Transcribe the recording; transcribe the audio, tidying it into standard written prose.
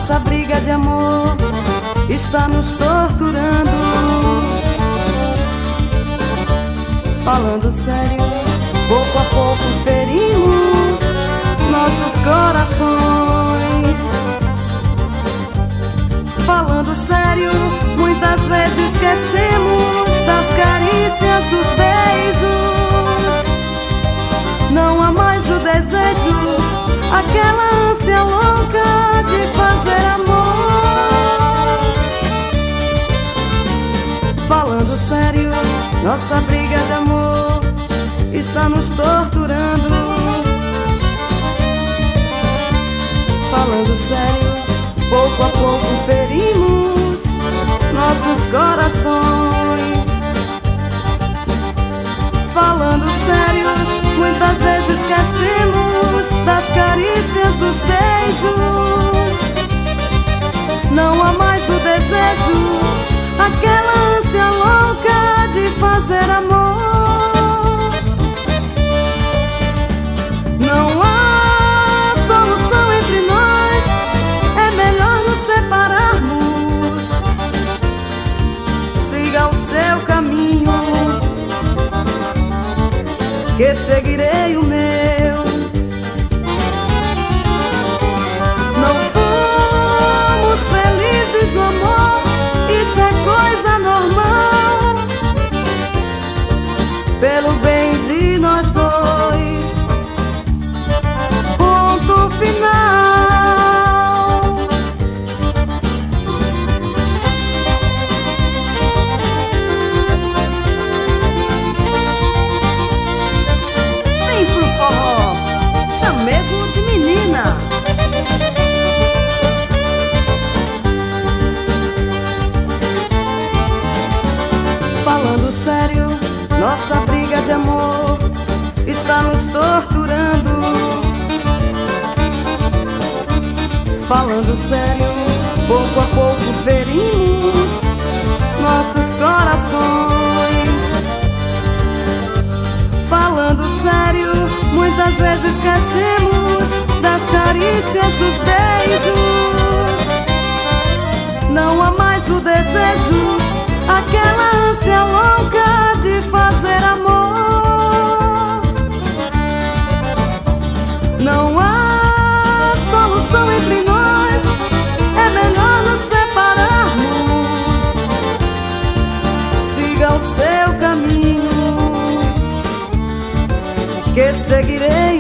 Nossa briga de amor está nos torturando. Falando sério, pouco a pouco ferimos nossos corações. Falando sério, muitas vezes esquecemos das carícias, dos beijos. Não há mais o desejo, aquela ânsia louca de fazer amor. Falando sério, nossa briga de amor está nos torturando. Falando sério, pouco a pouco ferimos nossos corações. Falando sério, muitas vezes esquecemos das carícias, dos beijos. Não há mais o desejo, aquela ânsia louca de fazer amor. Não há solução entre nós, é melhor nos separarmos. Siga o seu caminho, que seguirei o meu. Não fomos felizes no amor, isso é coisa normal. Pelo bem de nós dois, ponto final. Vem pro forró, chamego de menina. Falando sério, nossa briga de amor está nos torturando. Falando sério, pouco a pouco ferimos nossos corações. Falando sério, muitas vezes esquecemos das carícias, dos beijos. Não há mais o desejo, aquela ânsia louca de fazer amor. Não há solução entre nós, é melhor nos separarmos. Siga o seu caminho, que seguirei